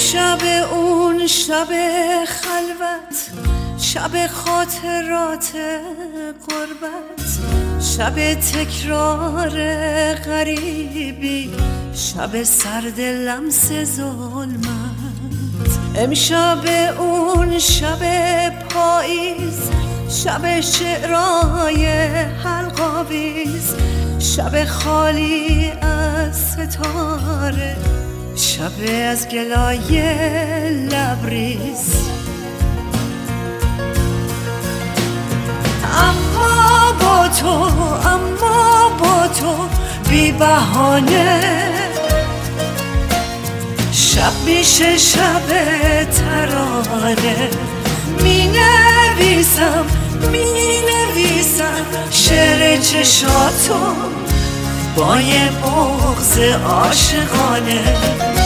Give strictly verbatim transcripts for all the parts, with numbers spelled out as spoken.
امشب اون شب خلوت، شب خاطرات غربت، شب تکرار غریبی، شب سرد لمس ظلمت. امشب اون شب پاییز، شب شعرهای حلق‌آویز، شب خالی از ستاره، شب از گلای لبریز. اما با تو، اما با تو بی بهانه، شب میشه شب ترانه. می نویسم، می نویسم شعر چشاتو با یه بغض عاشقانه.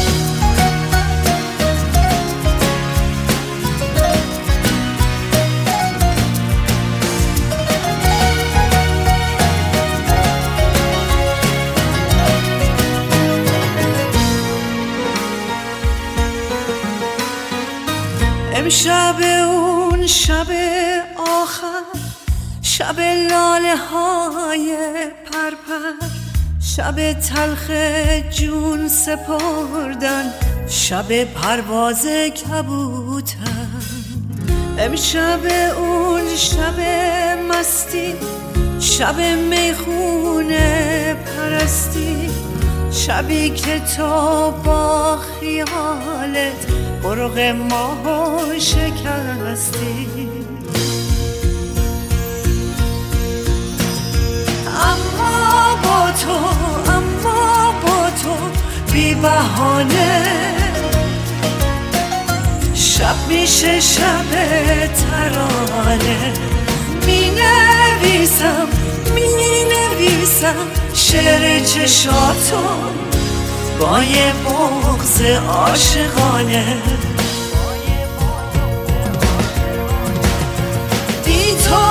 امشب اون شب آخر، شب لاله های پرپر، شب تلخ جون سپردن، شب پرواز کبوتر. امشب اون شب مستی، شب میخونه پرستی، شبی که تو با خیالت برق ماه شکستی. اما با تو، اما با تو بی بهانه، شب میشه شب ترانه. می نویسم، می نویسم شعر چشاتو با یه بغض عاشقانه. بی تو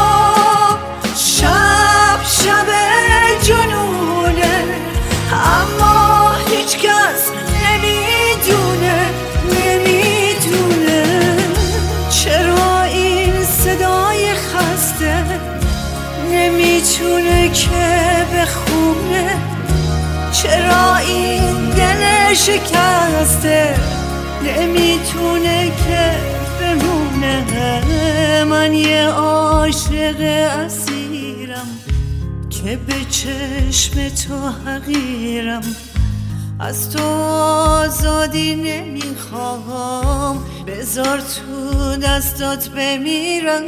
شب شب جنونه، اما هیچ کس نمیدونه، نمیدونه چرا این صدای خسته نمیتونه که بخونه، چرا این دل شکسته نمیتونه که بمونه. من یه عاشق اسیرم که به چشم تو حقیرم، از تو آزادی نمیخوام، بذار تو دستات بمیرم.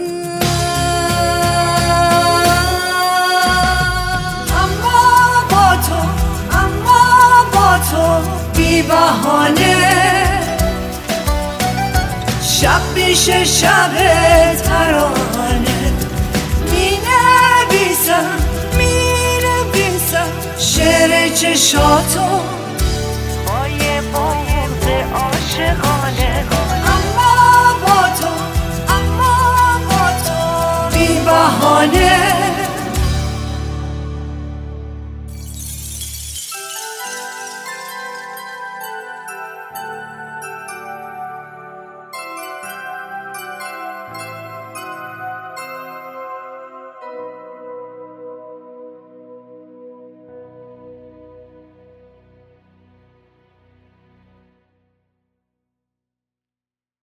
اما با تو، اما با تو بی بهانه، شب میشه شب ترانه. می نویسم، می نویسم شعر چشاتو